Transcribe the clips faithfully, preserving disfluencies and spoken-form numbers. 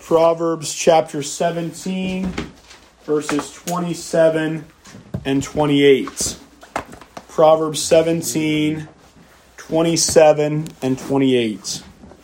Proverbs chapter seventeen, verses twenty-seven and twenty-eight. Proverbs seventeen, twenty-seven and twenty-eight.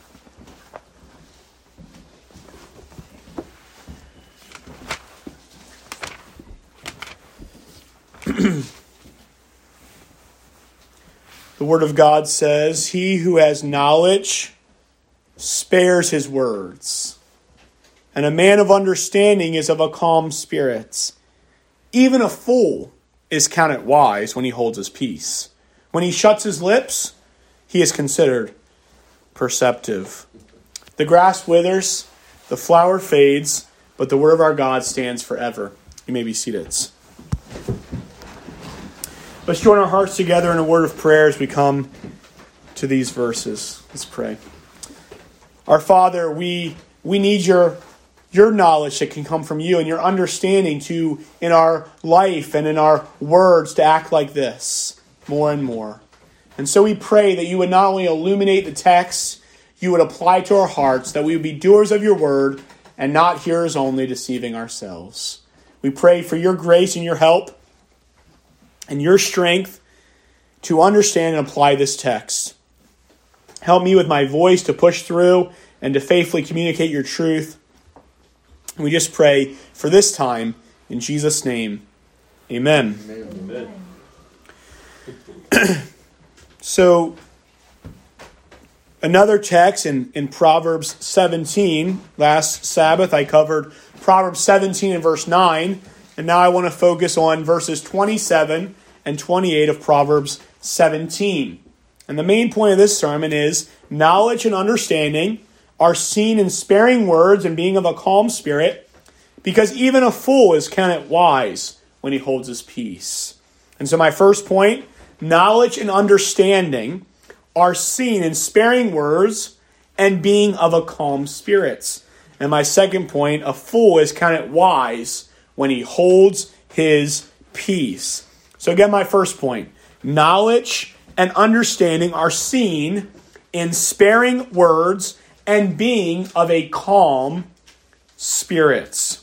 The Word of God says, "He who has knowledge spares his words, and a man of understanding is of a calm spirit. Even a fool is counted wise when he holds his peace. When he shuts his lips, he is considered perceptive." The grass withers, the flower fades, but the word of our God stands forever. You may be seated. Let's join our hearts together in a word of prayer as we come to these verses. Let's pray. Our Father, we we need your, your knowledge that can come from you and your understanding to, in our life and in our words, to act like this more and more. And so we pray that you would not only illuminate the text, you would apply to our hearts, that we would be doers of your word and not hearers only, deceiving ourselves. We pray for your grace and your help and your strength to understand and apply this text. Help me with my voice to push through and to faithfully communicate your truth. And we just pray for this time in Jesus' name. Amen. Amen. So, another text in, in Proverbs seventeen. Last Sabbath I covered Proverbs seventeen and verse nine. And now I want to focus on verses twenty-seven and twenty-eight of Proverbs seventeen. And the main point of this sermon is knowledge and understanding are seen in sparing words and being of a calm spirit, because even a fool is counted wise when he holds his peace. And so my first point, knowledge and understanding are seen in sparing words and being of a calm spirit. And my second point, a fool is counted wise when he holds his peace. So again, my first point, knowledge and understanding are seen in sparing words and being of a calm spirit.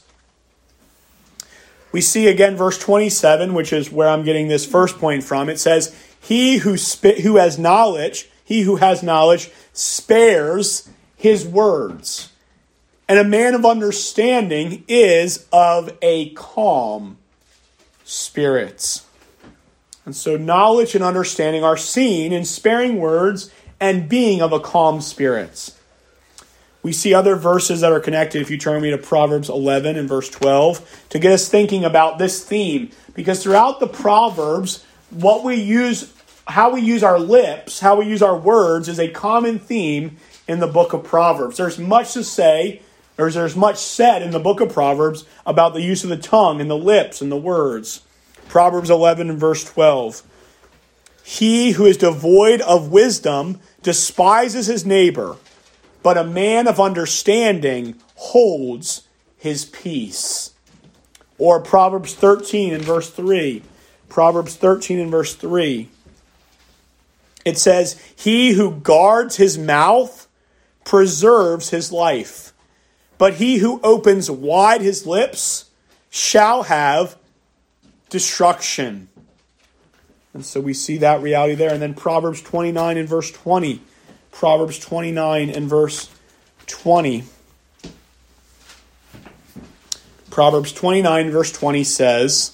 We see again verse twenty-seven, which is where I'm getting this first point from. It says, he who sp- who has knowledge, he who has knowledge spares his words. And a man of understanding is of a calm spirit. And so knowledge and understanding are seen in sparing words and being of a calm spirit. We see other verses that are connected. If you turn me to Proverbs eleven and verse twelve, to get us thinking about this theme. Because throughout the Proverbs, what we use, how we use our lips, how we use our words is a common theme in the book of Proverbs. There's much to say. There's, there's much said in the book of Proverbs about the use of the tongue and the lips and the words. Proverbs eleven and verse twelve. He who is devoid of wisdom despises his neighbor, but a man of understanding holds his peace. Or Proverbs thirteen and verse three. Proverbs thirteen and verse three. It says, he who guards his mouth preserves his life, but he who opens wide his lips shall have destruction. And so we see that reality there. And then Proverbs twenty-nine and verse twenty. Proverbs twenty-nine and verse twenty. Proverbs twenty-nine verse twenty says,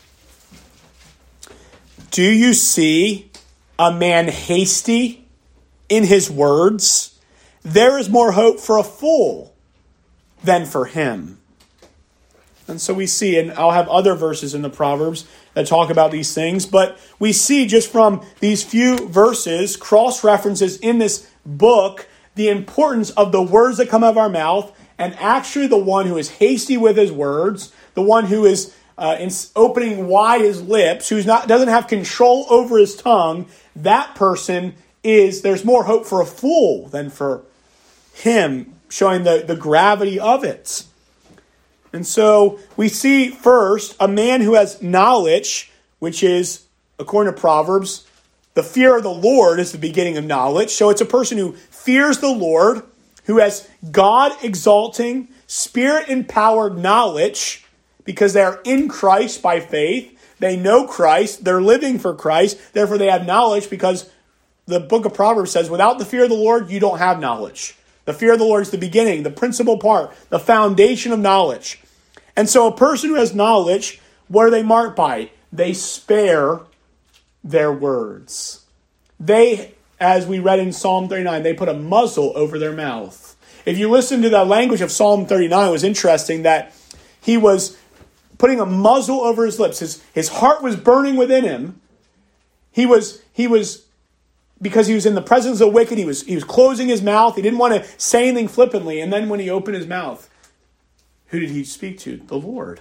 do you see a man hasty in his words? There is more hope for a fool than for him. And so we see, and I'll have other verses in the Proverbs that talk about these things, but we see just from these few verses, cross-references in this book, the importance of the words that come out of our mouth, and actually the one who is hasty with his words, the one who is uh, in opening wide his lips, who not doesn't have control over his tongue, that person is, there's more hope for a fool than for him, showing the, the gravity of it. And so we see first a man who has knowledge, which is, according to Proverbs, the fear of the Lord is the beginning of knowledge. So it's a person who fears the Lord, who has God exalting, Spirit-empowered knowledge, because they are in Christ by faith. They know Christ. They're living for Christ. Therefore, they have knowledge, because the book of Proverbs says, without the fear of the Lord, you don't have knowledge. The fear of the Lord is the beginning, the principal part, the foundation of knowledge. And so a person who has knowledge, what are they marked by? They spare their words. They, as we read in Psalm thirty-nine, they put a muzzle over their mouth. If you listen to the language of Psalm thirty-nine, it was interesting that he was putting a muzzle over his lips. His, his heart was burning within him. He was, he was, because he was in the presence of the wicked, he was, he was closing his mouth. He didn't want to say anything flippantly. And then when he opened his mouth, who did he speak to? The Lord.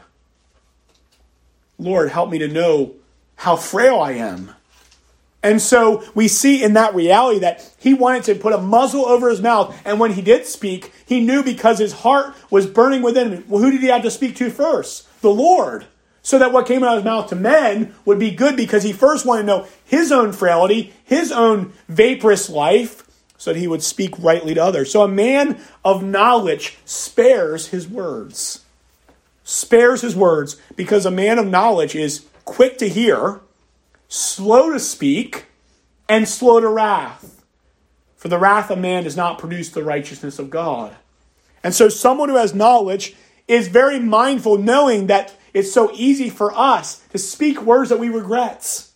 Lord, help me to know how frail I am. And so we see in that reality that he wanted to put a muzzle over his mouth. And when he did speak, he knew, because his heart was burning within him. Well, who did he have to speak to first? The Lord. So that what came out of his mouth to men would be good, because he first wanted to know his own frailty, his own vaporous life, so that he would speak rightly to others. So a man of knowledge spares his words. Spares his words, because a man of knowledge is quick to hear, slow to speak, and slow to wrath. For the wrath of man does not produce the righteousness of God. And so someone who has knowledge is very mindful, knowing that it's so easy for us to speak words that we regret.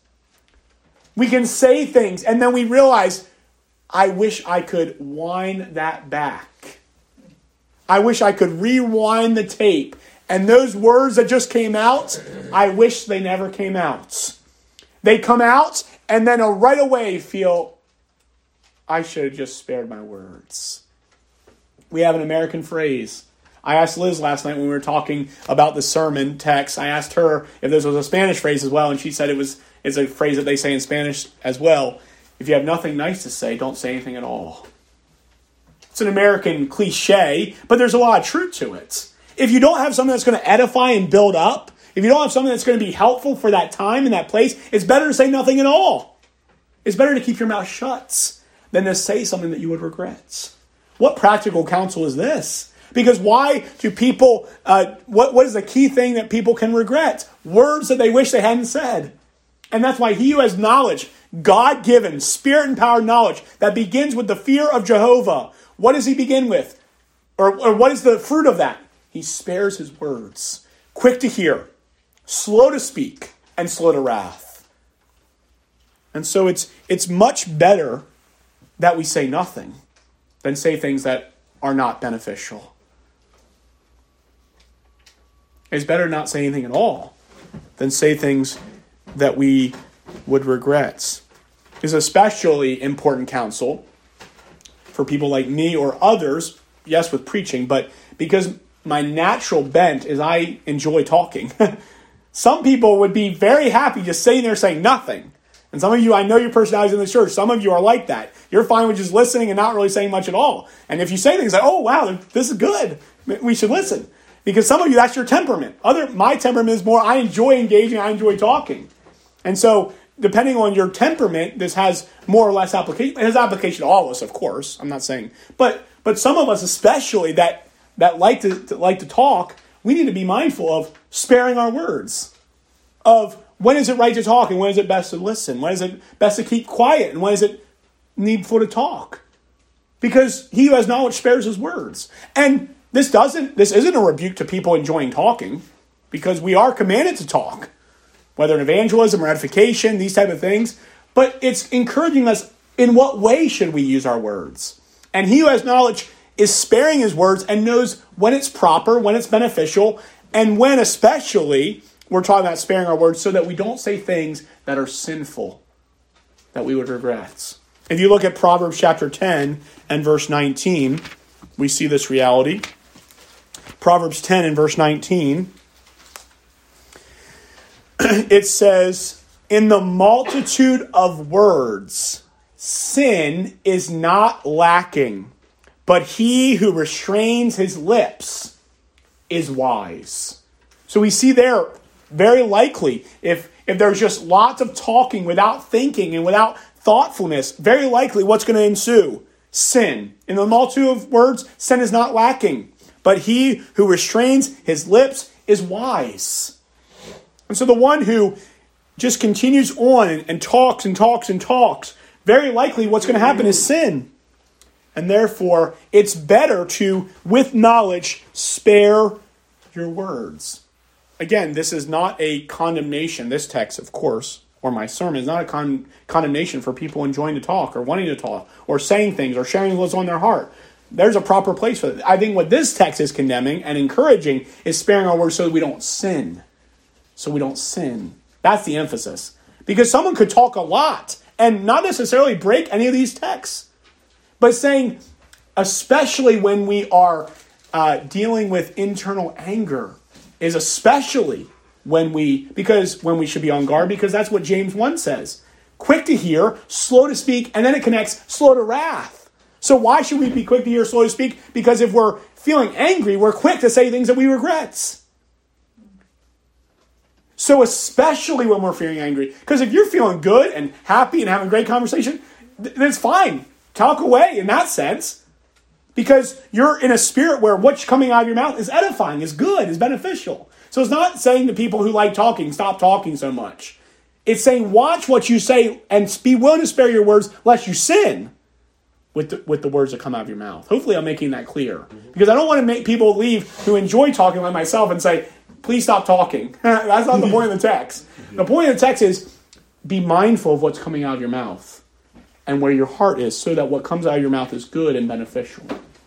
We can say things and then we realize, I wish I could wind that back. I wish I could rewind the tape. And those words that just came out, I wish they never came out. They come out and then I'll right away feel, I should have just spared my words. We have an American phrase. I asked Liz last night when we were talking about the sermon text, I asked her if this was a Spanish phrase as well, and she said it was. It's a phrase that they say in Spanish as well. If you have nothing nice to say, don't say anything at all. It's an American cliche, but there's a lot of truth to it. If you don't have something that's going to edify and build up, if you don't have something that's going to be helpful for that time and that place, it's better to say nothing at all. It's better to keep your mouth shut than to say something that you would regret. What practical counsel is this? Because why do people, uh, what, what is the key thing that people can regret? Words that they wish they hadn't said. And that's why he who has knowledge, God-given, Spirit-empowered knowledge, that begins with the fear of Jehovah. What does he begin with? Or, or what is the fruit of that? He spares his words. Quick to hear, slow to speak, and slow to wrath. And so it's it's much better that we say nothing than say things that are not beneficial. It's better not say anything at all than say things that we would regret. It's especially important counsel for people like me or others, yes, with preaching, but because my natural bent is I enjoy talking. Some people would be very happy just sitting there saying nothing. And some of you, I know your personalities in the church. Some of you are like that. You're fine with just listening and not really saying much at all. And if you say things like, oh, wow, this is good, we should listen. Because some of you, that's your temperament. Other, my temperament is more, I enjoy engaging, I enjoy talking. And so, depending on your temperament, this has more or less application. It has application to all of us, of course. I'm not saying. But but some of us especially that, that like to, to like to talk, we need to be mindful of sparing our words. Of when is it right to talk and when is it best to listen? When is it best to keep quiet and when is it needful to talk? Because he who has knowledge spares his words. And this doesn't, this isn't a rebuke to people enjoying talking, because we are commanded to talk, whether in evangelism or edification, these type of things. But it's encouraging us, in what way should we use our words? And he who has knowledge is sparing his words and knows when it's proper, when it's beneficial, and when especially we're talking about sparing our words so that we don't say things that are sinful, that we would regret. If you look at Proverbs chapter ten and verse nineteen, we see this reality. Proverbs ten and verse nineteen, it says, in the multitude of words, sin is not lacking, but he who restrains his lips is wise. So we see there, very likely, if, if there's just lots of talking without thinking and without thoughtfulness, very likely what's going to ensue? Sin. In the multitude of words, sin is not lacking. But but he who restrains his lips is wise. And so the one who just continues on and, and talks and talks and talks, very likely what's going to happen is sin. And therefore, it's better to, with knowledge, spare your words. Again, this is not a condemnation. This text, of course, or my sermon, is not a con- condemnation for people enjoying to talk or wanting to talk or saying things or sharing what's on their heart. There's a proper place for it. I think what this text is condemning and encouraging is sparing our words so that we don't sin. So we don't sin. That's the emphasis. Because someone could talk a lot and not necessarily break any of these texts. But saying, especially when we are uh, dealing with internal anger, is especially when we, because when we should be on guard, because that's what James one says. Quick to hear, slow to speak, and then it connects slow to wrath. So why should we be quick to hear, slow to speak? Because if we're feeling angry, we're quick to say things that we regret. So especially when we're feeling angry. Because if you're feeling good and happy and having a great conversation, then it's fine. Talk away in that sense. Because you're in a spirit where what's coming out of your mouth is edifying, is good, is beneficial. So it's not saying to people who like talking, stop talking so much. It's saying watch what you say and be willing to spare your words lest you sin with the, with the words that come out of your mouth. Hopefully I'm making that clear. Because I don't want to make people leave who enjoy talking like myself and say, please stop talking. That's not the point of the text. The point of the text is be mindful of what's coming out of your mouth and where your heart is so that what comes out of your mouth is good and beneficial.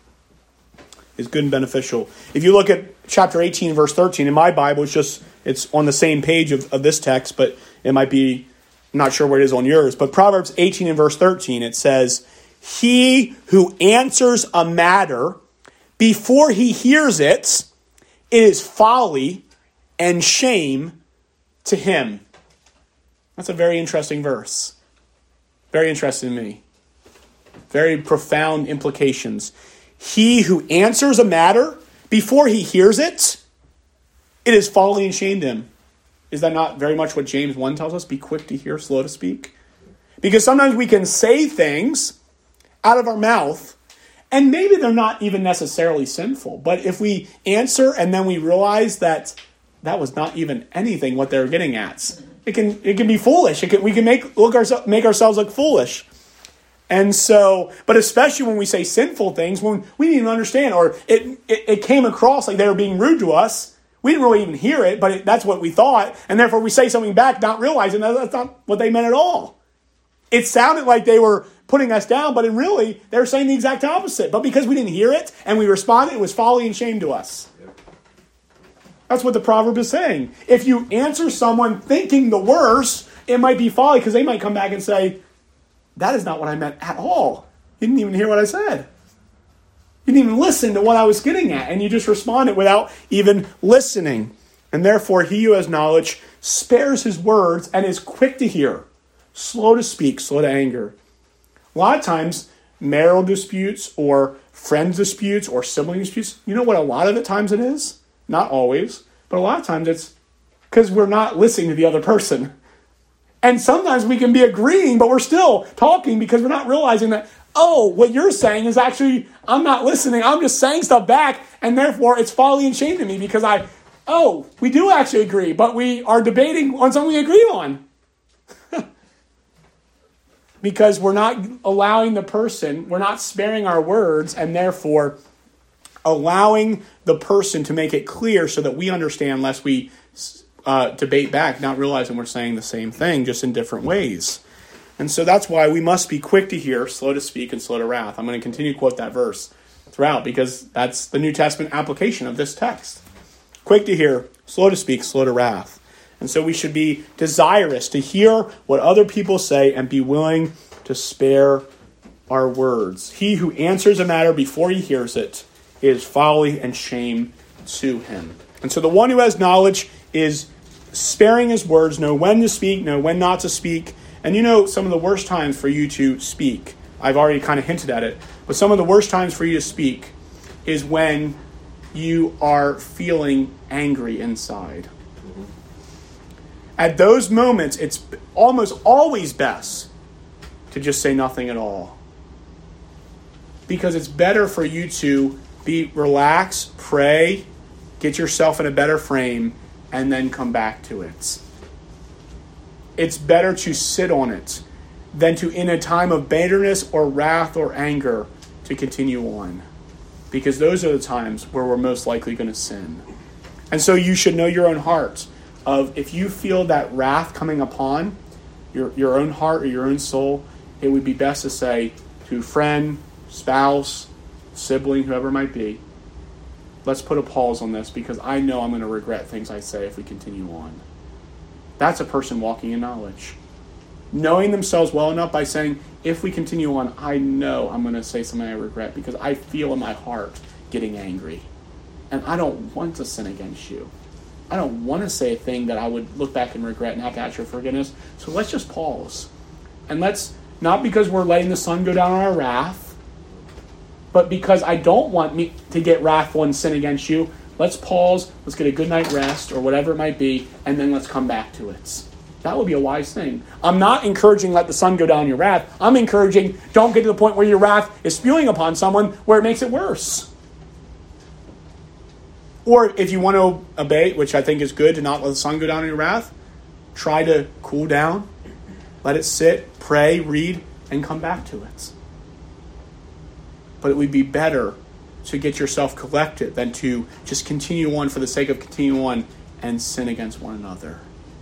Is good and beneficial. If you look at chapter eighteen, verse thirteen, in my Bible, it's just, it's on the same page of, of this text, but it might be, I'm not sure where it is on yours, but Proverbs eighteen and verse thirteen, it says, he who answers a matter before he hears it, it is folly and shame to him. That's a very interesting verse. Very interesting to me. Very profound implications. He who answers a matter before he hears it, it is folly and shame to him. Is that not very much what James one tells us? Be quick to hear, slow to speak. Because sometimes we can say things out of our mouth, and maybe they're not even necessarily sinful. But if we answer and then we realize that that was not even anything what they're getting at, it can it can be foolish. It can, we can make look ourselves make ourselves look foolish. And so, but especially when we say sinful things, when we didn't even understand, or it, it, it came across like they were being rude to us. We didn't really even hear it, but it, that's what we thought. And therefore we say something back, not realizing that that's not what they meant at all. It sounded like they were putting us down, but in really, they were saying the exact opposite. But because we didn't hear it and we responded, it was folly and shame to us. That's what the proverb is saying. If you answer someone thinking the worst, it might be folly because they might come back and say, that is not what I meant at all. You didn't even hear what I said. You didn't even listen to what I was getting at, and you just responded without even listening. And therefore, he who has knowledge spares his words and is quick to hear, slow to speak, slow to anger. A lot of times, marital disputes or friends disputes or sibling disputes, you know what a lot of the times it is? Not always, but a lot of times it's because we're not listening to the other person. And sometimes we can be agreeing, but we're still talking because we're not realizing that, oh, what you're saying is actually, I'm not listening. I'm just saying stuff back, and therefore it's folly and shame to me because I, oh, we do actually agree, but we are debating on something we agree on. Because we're not allowing the person, we're not sparing our words, and therefore allowing the person to make it clear so that we understand, lest we uh, debate back, not realizing we're saying the same thing, just in different ways. And so that's why we must be quick to hear, slow to speak, and slow to wrath. I'm going to continue to quote that verse throughout because that's the New Testament application of this text. Quick to hear, slow to speak, slow to wrath. And so we should be desirous to hear what other people say and be willing to spare our words. He who answers a matter before he hears it is folly and shame to him. And so the one who has knowledge is sparing his words, know when to speak, know when not to speak. And you know some of the worst times for you to speak, I've already kind of hinted at it, but some of the worst times for you to speak is when you are feeling angry inside. Mm-hmm. At those moments, it's almost always best to just say nothing at all. Because it's better for you to Be relax, pray, get yourself in a better frame, and then come back to it. It's better to sit on it than to, in a time of bitterness or wrath or anger, to continue on. Because those are the times where we're most likely going to sin. And so you should know your own heart of if you feel that wrath coming upon your, your own heart or your own soul, it would be best to say to friend, spouse, sibling, whoever it might be, let's put a pause on this because I know I'm going to regret things I say if we continue on. That's a person walking in knowledge. Knowing themselves well enough by saying, if we continue on, I know I'm going to say something I regret because I feel in my heart getting angry. And I don't want to sin against you. I don't want to say a thing that I would look back and regret and have to ask your forgiveness. So let's just pause. And let's, not because we're letting the sun go down on our wrath, but because I don't want me to get wrathful and sin against you, let's pause, let's get a good night rest or whatever it might be, and then let's come back to it. That would be a wise thing. I'm not encouraging let the sun go down your wrath. I'm encouraging don't get to the point where your wrath is spewing upon someone where it makes it worse. Or if you want to obey, which I think is good, to not let the sun go down in your wrath, try to cool down, let it sit, pray, read, and come back to it. But it would be better to get yourself collected than to just continue on for the sake of continuing on and sin against one another.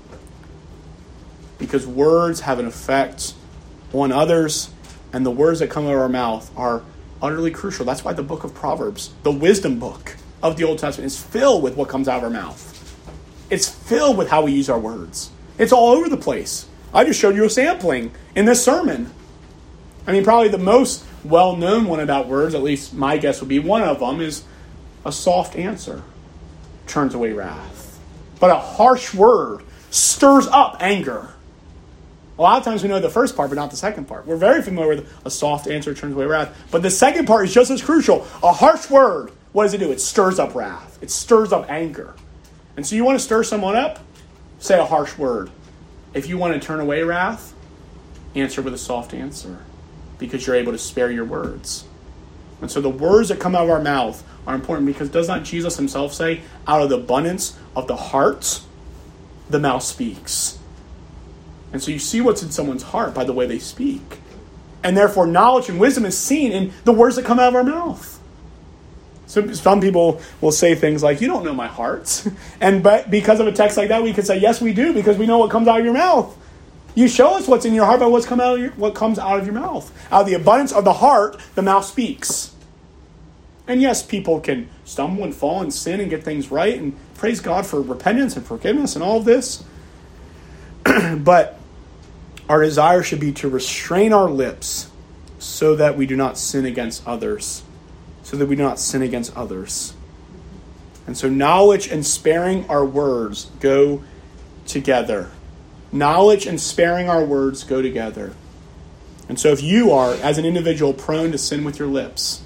Because words have an effect on others, and the words that come out of our mouth are utterly crucial. That's why the book of Proverbs, the wisdom book of the Old Testament, is filled with what comes out of our mouth. It's filled with how we use our words. It's all over the place. I just showed you a sampling in this sermon. I mean, probably the most well-known one about words, at least my guess would be one of them, is a soft answer turns away wrath. But a harsh word stirs up anger. A lot of times we know the first part, but not the second part. We're very familiar with a soft answer turns away wrath. But the second part is just as crucial. A harsh word, what does it do? It stirs up wrath. It stirs up anger. And so you want to stir someone up? Say a harsh word. If you want to turn away wrath, answer with a soft answer. Because you're able to spare your words. And so the words that come out of our mouth are important because does not Jesus himself say, out of the abundance of the heart, the mouth speaks. And so you see what's in someone's heart by the way they speak. And therefore knowledge and wisdom is seen in the words that come out of our mouth. So some people will say things like, you don't know my heart. And but because of a text like that, we could say, yes, we do, because we know what comes out of your mouth. You show us what's in your heart by what's come out of your, what comes out of your mouth. Out of the abundance of the heart, the mouth speaks. And yes, people can stumble and fall and sin and get things right. And praise God for repentance and forgiveness and all of this. But our desire should be to restrain our lips so that we do not sin against others. So that we do not sin against others. And so knowledge and sparing our words go together. Knowledge and sparing our words go together. And so if you are, as an individual, prone to sin with your lips,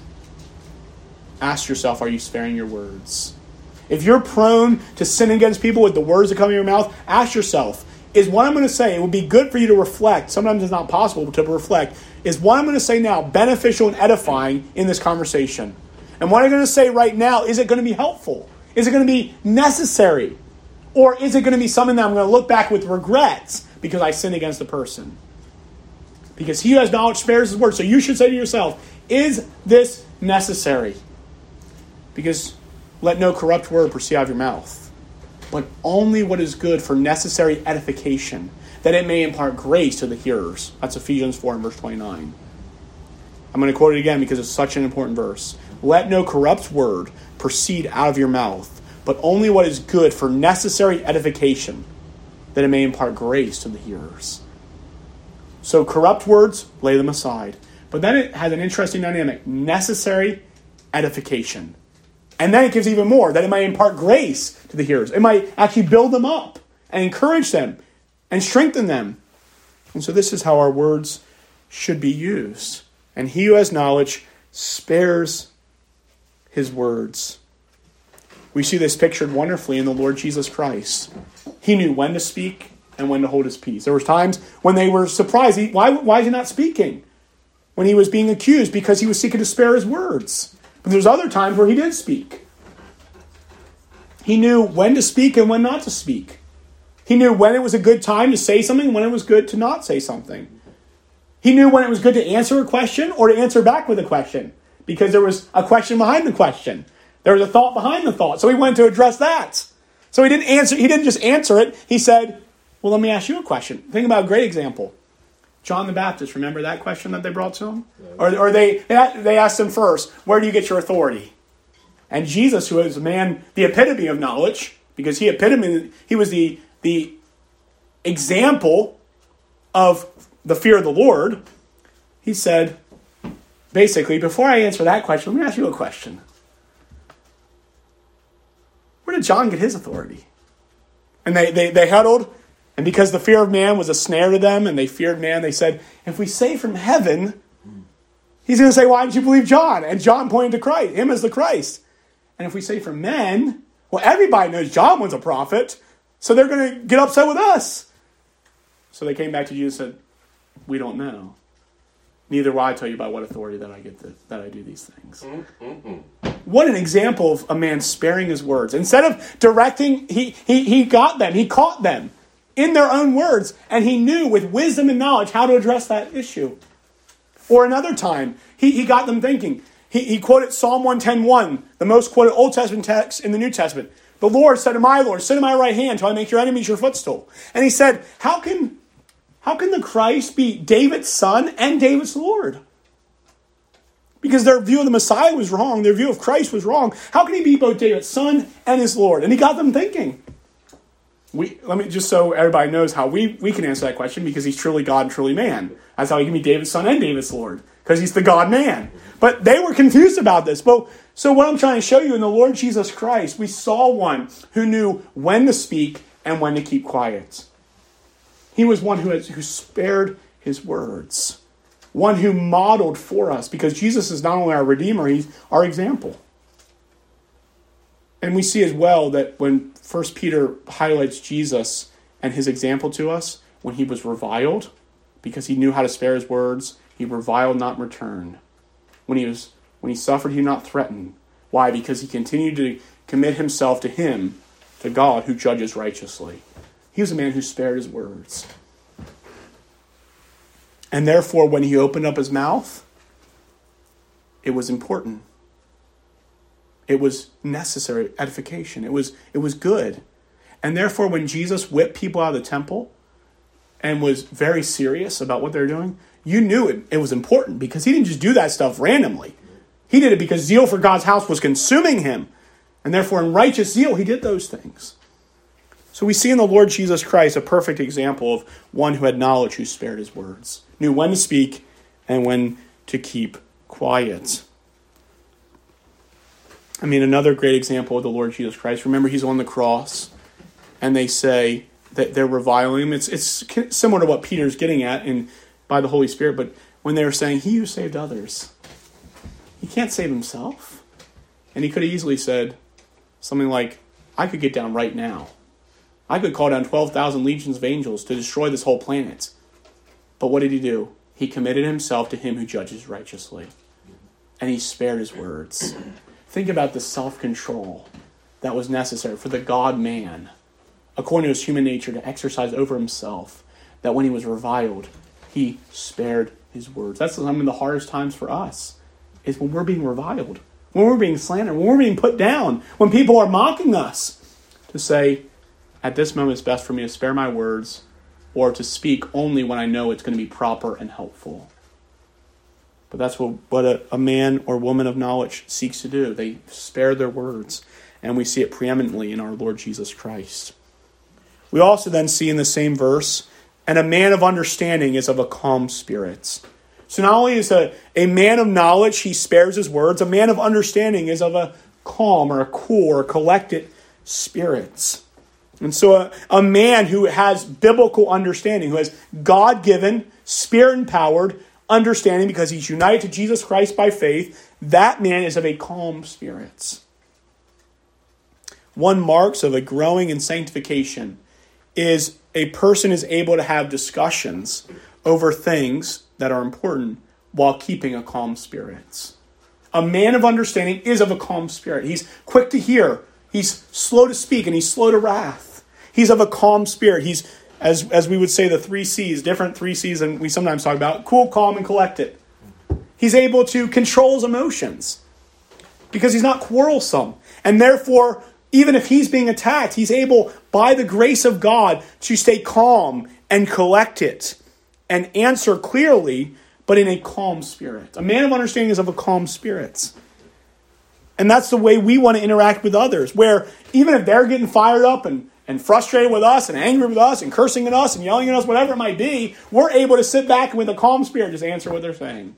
ask yourself, are you sparing your words? If you're prone to sin against people with the words that come in your mouth, ask yourself, is what I'm going to say, it would be good for you to reflect, sometimes it's not possible to reflect, is what I'm going to say now beneficial and edifying in this conversation? And what I'm going to say right now, is it going to be helpful? Is it going to be necessary? Or is it going to be something that I'm going to look back with regrets because I sinned against the person? Because he who has knowledge spares his word. So you should say to yourself, is this necessary? Because let no corrupt word proceed out of your mouth, but only what is good for necessary edification, that it may impart grace to the hearers. That's Ephesians four and verse twenty-nine. I'm going to quote it again because it's such an important verse. Let no corrupt word proceed out of your mouth, but only what is good for necessary edification, that it may impart grace to the hearers. So corrupt words, lay them aside. But then it has an interesting dynamic. Necessary edification. And then it gives even more, that it might impart grace to the hearers. It might actually build them up and encourage them and strengthen them. And so this is how our words should be used. And he who has knowledge spares his words. We see this pictured wonderfully in the Lord Jesus Christ. He knew when to speak and when to hold his peace. There were times when they were surprised. He, why, why is he not speaking? When he was being accused, because he was seeking to spare his words. But there's other times where he did speak. He knew when to speak and when not to speak. He knew when it was a good time to say something, when it was good to not say something. He knew when it was good to answer a question or to answer back with a question, because there was a question behind the question. There was a thought behind the thought. So he wanted to address that. So he didn't answer. He didn't just answer it. He said, well, let me ask you a question. Think about a great example. John the Baptist, remember that question that they brought to him? Or, or they, they asked him first, where do you get your authority? And Jesus, who is a man, the epitome of knowledge, because he epitome, he was the, the example of the fear of the Lord, he said, basically, before I answer that question, let me ask you a question. Where did John get his authority? And they, they, they huddled, and because the fear of man was a snare to them, and they feared man, they said, if we say from heaven, he's going to say, why didn't you believe John? And John pointed to Christ, him as the Christ. And if we say from men, well, everybody knows John was a prophet, so they're going to get upset with us. So they came back to Jesus and said, we don't know. Neither will I tell you by what authority that I get to, that I do these things. Mm-hmm. What an example of a man sparing his words. Instead of directing, he, he, he got them, he caught them in their own words, and he knew with wisdom and knowledge how to address that issue. Or another time, he, he got them thinking. He, he quoted Psalm one ten one, the most quoted Old Testament text in the New Testament. The Lord said to my Lord, sit at my right hand till I make your enemies your footstool. And he said, how can, how can the Christ be David's son and David's Lord? Because their view of the Messiah was wrong. Their view of Christ was wrong. How can he be both David's son and his Lord? And he got them thinking. We, let me just so everybody knows how we, we can answer that question, because he's truly God and truly man. That's how he can be David's son and David's Lord, because he's the God-man. But they were confused about this. But, so what I'm trying to show you, in the Lord Jesus Christ, we saw one who knew when to speak and when to keep quiet. He was one who, has, who spared his words. One who modeled for us, because Jesus is not only our Redeemer, he's our example. And we see as well that when First Peter highlights Jesus and his example to us, when he was reviled, because he knew how to spare his words, he reviled not in return. When he was when he suffered, he did not threaten. Why? Because he continued to commit himself to him, to God, who judges righteously. He was a man who spared his words. And therefore, when he opened up his mouth, it was important. It was necessary edification. It was, it was good. And therefore, when Jesus whipped people out of the temple and was very serious about what they were doing, you knew it, it was important, because he didn't just do that stuff randomly. He did it because zeal for God's house was consuming him. And therefore, in righteous zeal, he did those things. So we see in the Lord Jesus Christ a perfect example of one who had knowledge, who spared his words, knew when to speak and when to keep quiet. I mean, another great example of the Lord Jesus Christ. Remember, he's on the cross, and they say that they're reviling him. It's it's similar to what Peter's getting at in by the Holy Spirit, but when they were saying, he who saved others, he can't save himself. And he could have easily said something like, I could get down right now. I could call down twelve thousand legions of angels to destroy this whole planet. But what did he do? He committed himself to him who judges righteously. And he spared his words. Think about the self-control that was necessary for the God-man, according to his human nature, to exercise over himself, that when he was reviled, he spared his words. That's some of the hardest times for us, is when we're being reviled, when we're being slandered, when we're being put down, when people are mocking us, to say, at this moment it's best for me to spare my words, or to speak only when I know it's going to be proper and helpful. But that's what, what a, a man or woman of knowledge seeks to do. They spare their words. And we see it preeminently in our Lord Jesus Christ. We also then see in the same verse, and a man of understanding is of a calm spirit. So not only is a, a man of knowledge, he spares his words, a man of understanding is of a calm or a cool or a collected spirit. And so a, a man who has biblical understanding, who has God-given, Spirit-empowered understanding because he's united to Jesus Christ by faith, that man is of a calm spirit. One marks of a growing in sanctification is a person is able to have discussions over things that are important while keeping a calm spirit. A man of understanding is of a calm spirit. He's quick to hear. He's slow to speak, and he's slow to wrath. He's of a calm spirit. He's, as, as we would say, the three C's, different three C's than we sometimes talk about: cool, calm, and collected. He's able to control his emotions because he's not quarrelsome. And therefore, even if he's being attacked, he's able, by the grace of God, to stay calm and collected and answer clearly, but in a calm spirit. A man of understanding is of a calm spirit. And that's the way we want to interact with others, where even if they're getting fired up and, and frustrated with us and angry with us and cursing at us and yelling at us, whatever it might be, we're able to sit back and with a calm spirit just answer what they're saying.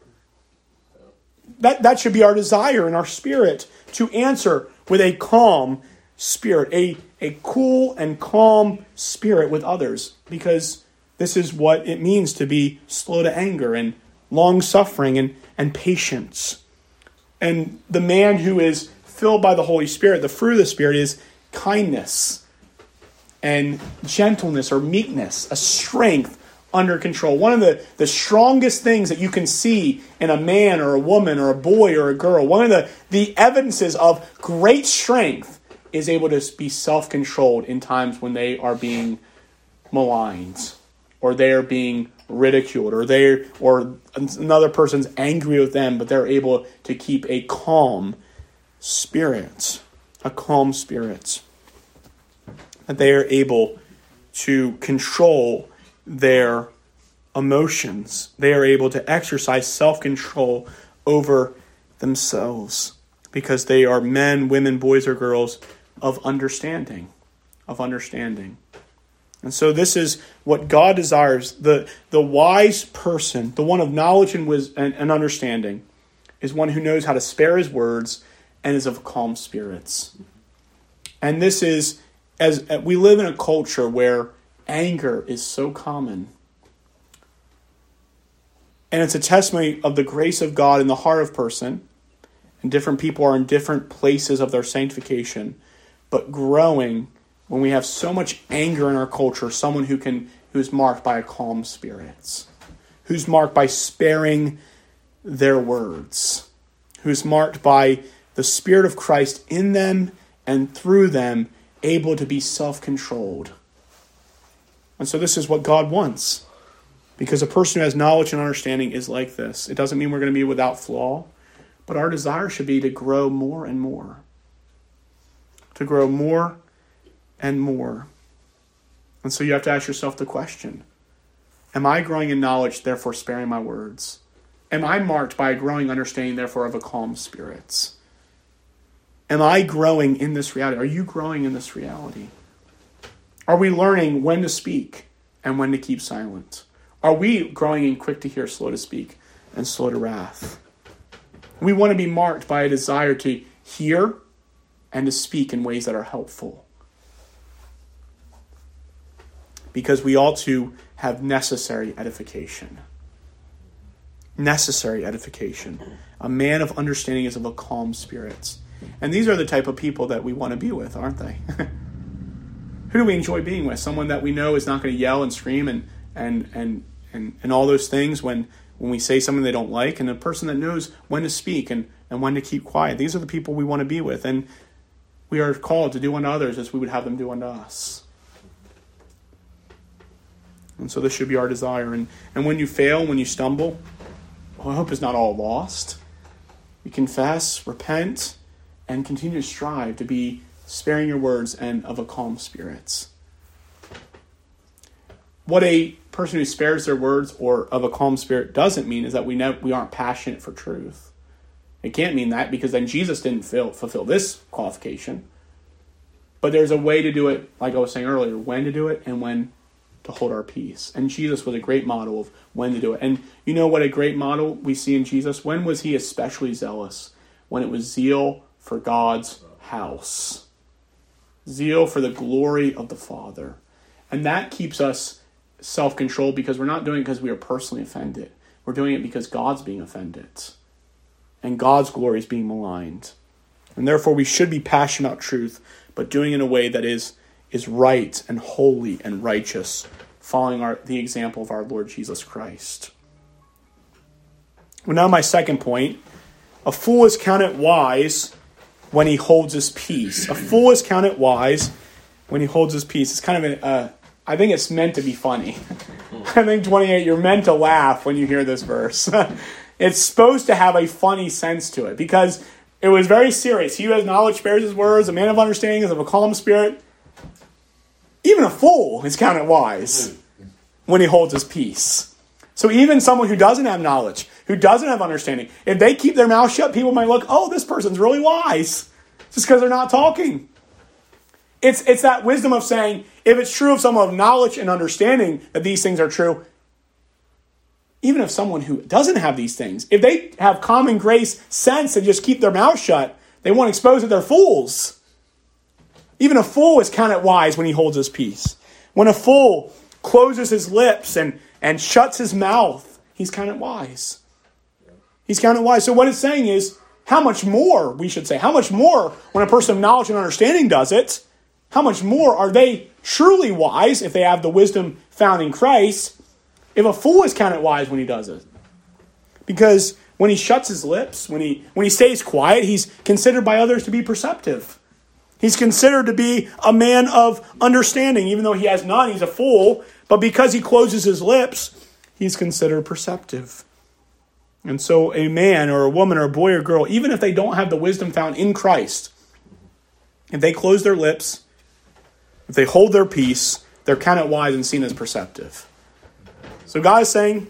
That, that should be our desire in our spirit, to answer with a calm spirit, a, a cool and calm spirit with others, because this is what it means to be slow to anger and long-suffering and, and patience. And the man who is filled by the Holy Spirit, the fruit of the Spirit, is kindness and gentleness or meekness, a strength under control. One of the, the strongest things that you can see in a man or a woman or a boy or a girl, one of the, the evidences of great strength is able to be self-controlled in times when they are being maligned, or they are being ridiculed, or they or another person's angry with them, but they're able to keep a calm spirit, a calm spirit. That they are able to control their emotions. They are able to exercise self-control over themselves because they are men, women, boys, or girls of understanding, of understanding. And so this is what God desires. The, the wise person, the one of knowledge and, wis- and, and understanding, is one who knows how to spare his words and is of calm spirits. And this is, as we live in a culture where anger is so common. And it's a testimony of the grace of God in the heart of person. And different people are in different places of their sanctification. But growing, when we have so much anger in our culture, someone who can who's marked by a calm spirit, who's marked by sparing their words, who's marked by the Spirit of Christ in them and through them, able to be self-controlled. And so this is what God wants. Because a person who has knowledge and understanding is like this. It doesn't mean we're going to be without flaw, but our desire should be to grow more and more. To grow more and more. And so you have to ask yourself the question, am I growing in knowledge, therefore sparing my words? Am I marked by a growing understanding, therefore of a calm spirit? Am I growing in this reality? Are you growing in this reality? Are we learning when to speak and when to keep silent? Are we growing in quick to hear, slow to speak, and slow to wrath? We want to be marked by a desire to hear and to speak in ways that are helpful. Because we ought to have necessary edification. Necessary edification. A man of understanding is of a calm spirit. And these are the type of people that we want to be with, aren't they? Who do we enjoy being with? Someone that we know is not going to yell and scream and and and and, and all those things when, when we say something they don't like, and a person that knows when to speak and, and when to keep quiet. These are the people we want to be with. And we are called to do unto others as we would have them do unto us. And so this should be our desire. And, and when you fail, when you stumble, well, I hope it's not all lost. You confess, repent, and continue to strive to be sparing your words and of a calm spirit. What a person who spares their words or of a calm spirit doesn't mean is that we know we aren't passionate for truth. It can't mean that, because then Jesus didn't fill, fulfill this qualification. But there's a way to do it, like I was saying earlier, when to do it and when to hold our peace. And Jesus was a great model of when to do it. And you know what a great model we see in Jesus? When was he especially zealous? When it was zeal for God's house. Zeal for the glory of the Father. And that keeps us self-controlled, because we're not doing it because we are personally offended. We're doing it because God's being offended. And God's glory is being maligned. And therefore we should be passionate about truth, but doing it in a way that is, is right and holy and righteous, following our, the example of our Lord Jesus Christ. Well, now my second point A fool is counted wise when he holds his peace. A fool is counted wise when he holds his peace. It's kind of a, uh, I think it's meant to be funny. I think twenty-eight, you're meant to laugh when you hear this verse. It's supposed to have a funny sense to it because it was very serious. He who has knowledge spares his words. A man of understanding is of a calm spirit. Even a fool is counted wise when he holds his peace. So even someone who doesn't have knowledge, who doesn't have understanding, if they keep their mouth shut, people might look, oh, this person's really wise. Just because they're not talking. It's, it's that wisdom of saying, if it's true of someone of knowledge and understanding that these things are true, even if someone who doesn't have these things, if they have common grace sense and just keep their mouth shut, they won't expose that they're fools. Even a fool is counted wise when he holds his peace. When a fool closes his lips and, and shuts his mouth, he's counted wise. He's counted wise. So what it's saying is, how much more, we should say, how much more when a person of knowledge and understanding does it, how much more are they truly wise if they have the wisdom found in Christ, if a fool is counted wise when he does it? Because when he shuts his lips, when he when he stays quiet, he's considered by others to be perceptive. He's considered to be a man of understanding. Even though he has none, he's a fool. But because he closes his lips, he's considered perceptive. And so a man or a woman or a boy or girl, even if they don't have the wisdom found in Christ, if they close their lips, if they hold their peace, they're counted wise and seen as perceptive. So God is saying,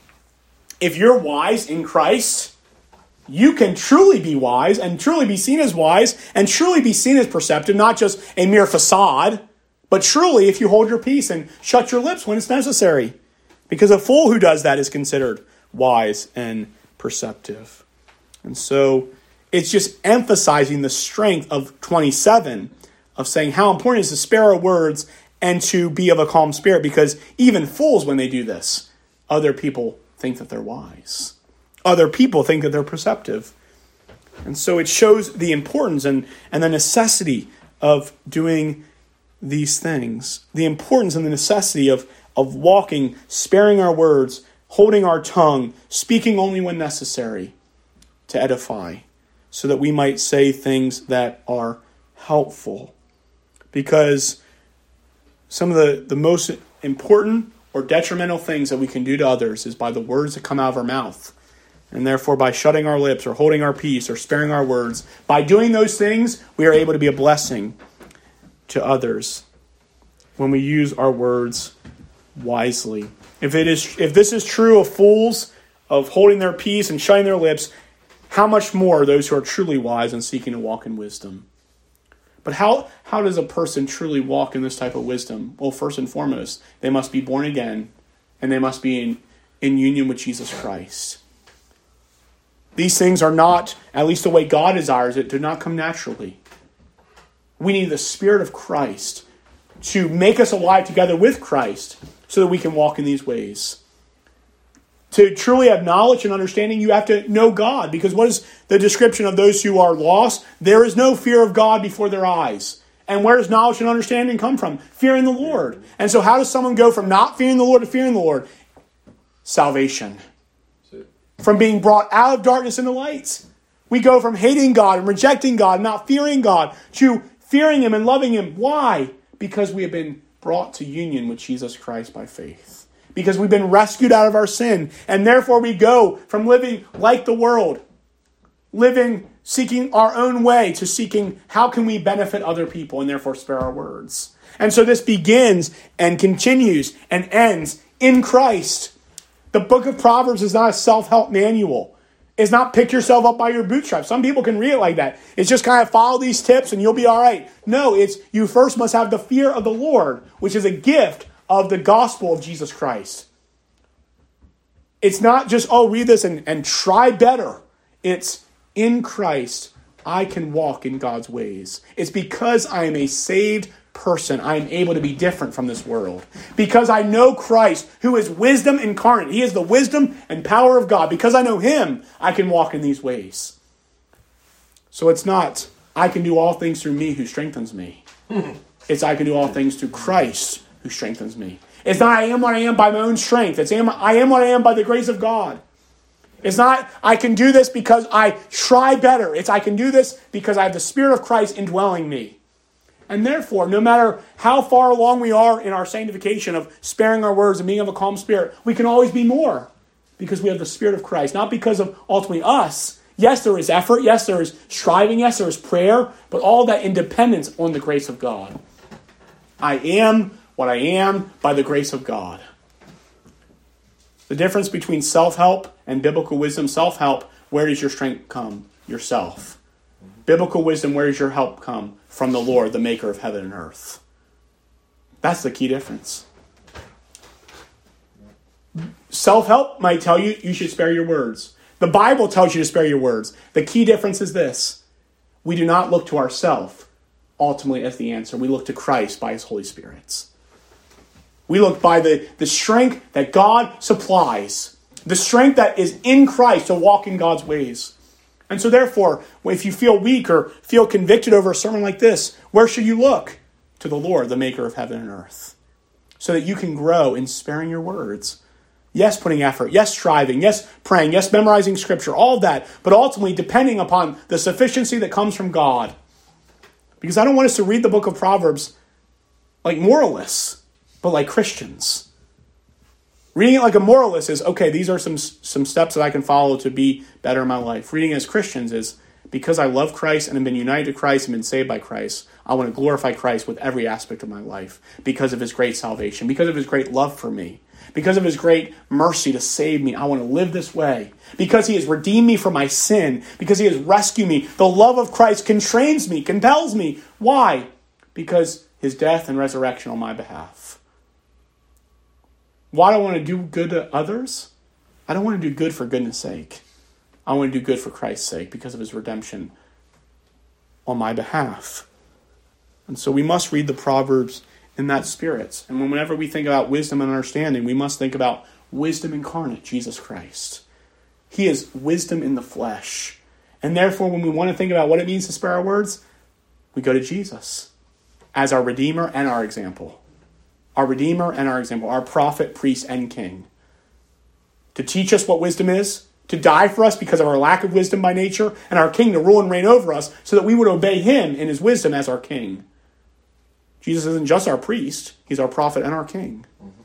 if you're wise in Christ, you can truly be wise and truly be seen as wise and truly be seen as perceptive, not just a mere facade, but truly if you hold your peace and shut your lips when it's necessary. Because a fool who does that is considered wise and perceptive. And so it's just emphasizing the strength of twenty-seven, of saying how important it is to spare our words and to be of a calm spirit, because even fools, when they do this, other people think that they're wise. Other people think that they're perceptive. And so it shows the importance and, and the necessity of doing these things. The importance and the necessity of, of walking, sparing our words, holding our tongue, speaking only when necessary to edify, so that we might say things that are helpful. Because some of the, the most important or detrimental things that we can do to others is by the words that come out of our mouth. And therefore, by shutting our lips or holding our peace or sparing our words, by doing those things, we are able to be a blessing to others when we use our words wisely. If it is, if this is true of fools, of holding their peace and shutting their lips, how much more those who are truly wise and seeking to walk in wisdom? But how, how does a person truly walk in this type of wisdom? Well, first and foremost, they must be born again, and they must be in, in union with Jesus Christ. These things are not, at least the way God desires it, do not come naturally. We need the Spirit of Christ to make us alive together with Christ so that we can walk in these ways. To truly have knowledge and understanding, you have to know God. Because what is the description of those who are lost? There is no fear of God before their eyes. And where does knowledge and understanding come from? Fearing the Lord. And so how does someone go from not fearing the Lord to fearing the Lord? Salvation. From being brought out of darkness into light. We go from hating God and rejecting God and not fearing God to fearing Him and loving Him. Why? Because we have been brought to union with Jesus Christ by faith. Because we've been rescued out of our sin. And therefore we go from living like the world, living, seeking our own way, to seeking how can we benefit other people and therefore spare our words. And so this begins and continues and ends in Christ. The book of Proverbs is not a self-help manual. It's not pick yourself up by your bootstraps. Some people can read it like that. It's just kind of follow these tips and you'll be all right. No, it's you first must have the fear of the Lord, which is a gift of the gospel of Jesus Christ. It's not just, oh, read this and, and try better. It's in Christ, I can walk in God's ways. It's because I am a saved person, I am able to be different from this world. Because I know Christ, who is wisdom incarnate. He is the wisdom and power of God. Because I know Him, I can walk in these ways. So it's not, I can do all things through me who strengthens me. It's I can do all things through Christ who strengthens me. It's not I am what I am by my own strength. It's I am, I am what I am by the grace of God. It's not, I can do this because I try better. It's, I can do this because I have the Spirit of Christ indwelling me. And therefore, no matter how far along we are in our sanctification of sparing our words and being of a calm spirit, we can always be more because we have the Spirit of Christ. Not because of ultimately us. Yes, there is effort. Yes, there is striving. Yes, there is prayer. But all that in dependence on the grace of God. I am what I am by the grace of God. The difference between self-help and biblical wisdom. Self-help, where does your strength come? Yourself. Biblical wisdom, where does your help come? From the Lord, the maker of heaven and earth. That's the key difference. Self-help might tell you you should spare your words. The Bible tells you to spare your words. The key difference is this. We do not look to ourselves ultimately as the answer. We look to Christ by his Holy Spirit. We look by the, the strength that God supplies. The strength that is in Christ to walk in God's ways. And so therefore, if you feel weak or feel convicted over a sermon like this, where should you look? To the Lord, the maker of heaven and earth. So that you can grow in sparing your words. Yes, putting effort. Yes, striving. Yes, praying. Yes, memorizing scripture. All of that. But ultimately depending upon the sufficiency that comes from God. Because I don't want us to read the book of Proverbs like moralists, but like Christians. Reading it like a moralist is, okay, these are some, some steps that I can follow to be better in my life. Reading as Christians is, because I love Christ and have been united to Christ and been saved by Christ, I want to glorify Christ with every aspect of my life because of his great salvation, because of his great love for me, because of his great mercy to save me. I want to live this way. Because he has redeemed me from my sin, because he has rescued me. The love of Christ constrains me, compels me. Why? Because his death and resurrection on my behalf. Why do I want to do good to others? I don't want to do good for goodness sake. I want to do good for Christ's sake because of his redemption on my behalf. And so we must read the Proverbs in that spirit. And whenever we think about wisdom and understanding, we must think about wisdom incarnate, Jesus Christ. He is wisdom in the flesh. And therefore, when we want to think about what it means to spare our words, we go to Jesus as our Redeemer and our example. Our Redeemer and our example, our prophet, priest, and king. To teach us what wisdom is, to die for us because of our lack of wisdom by nature, and our king to rule and reign over us so that we would obey him in his wisdom as our king. Jesus isn't just our priest, he's our prophet and our king.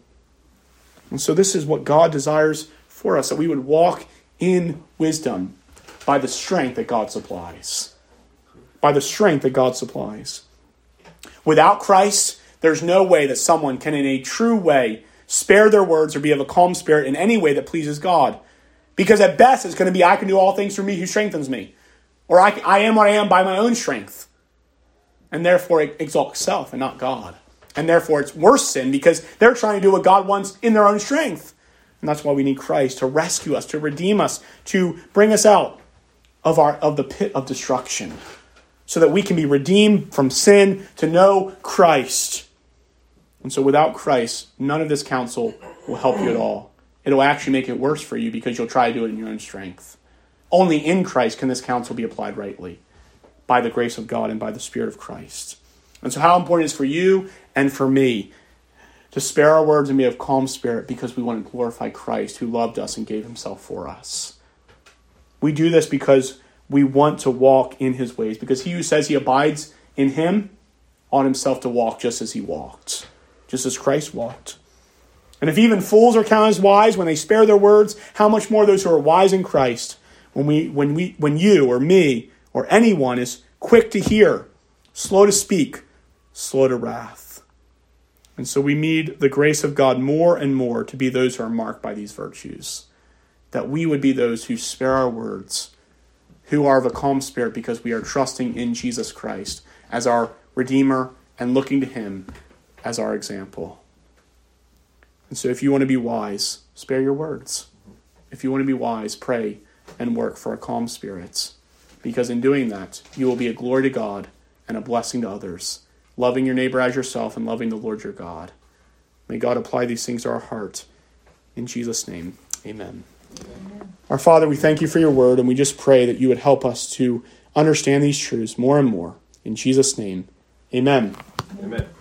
And so this is what God desires for us, that we would walk in wisdom by the strength that God supplies. By the strength that God supplies. Without Christ, there's no way that someone can in a true way spare their words or be of a calm spirit in any way that pleases God. Because at best it's going to be, I can do all things through me who strengthens me. Or I, I am what I am by my own strength. And therefore it exalts self and not God. And therefore it's worse sin because they're trying to do what God wants in their own strength. And that's why we need Christ to rescue us, to redeem us, to bring us out of our of the pit of destruction. So that we can be redeemed from sin to know Christ. And so without Christ, none of this counsel will help you at all. It'll actually make it worse for you because you'll try to do it in your own strength. Only in Christ can this counsel be applied rightly, by the grace of God and by the Spirit of Christ. And so how important it is for you and for me to spare our words and be of calm spirit because we want to glorify Christ who loved us and gave himself for us. We do this because we want to walk in his ways, because he who says he abides in him ought himself to walk just as he walked, just as Christ walked. And if even fools are counted as wise when they spare their words, how much more those who are wise in Christ, when we, when we, when you or me or anyone is quick to hear, slow to speak, slow to wrath. And so we need the grace of God more and more to be those who are marked by these virtues, that we would be those who spare our words, who are of a calm spirit because we are trusting in Jesus Christ as our Redeemer and looking to him as our example. And so if you want to be wise, spare your words. If you want to be wise, pray and work for a calm spirit. Because in doing that, you will be a glory to God and a blessing to others, loving your neighbor as yourself and loving the Lord your God. May God apply these things to our heart. In Jesus' name, amen. Amen. Our Father, we thank you for your word, and we just pray that you would help us to understand these truths more and more. In Jesus' name, amen. Amen.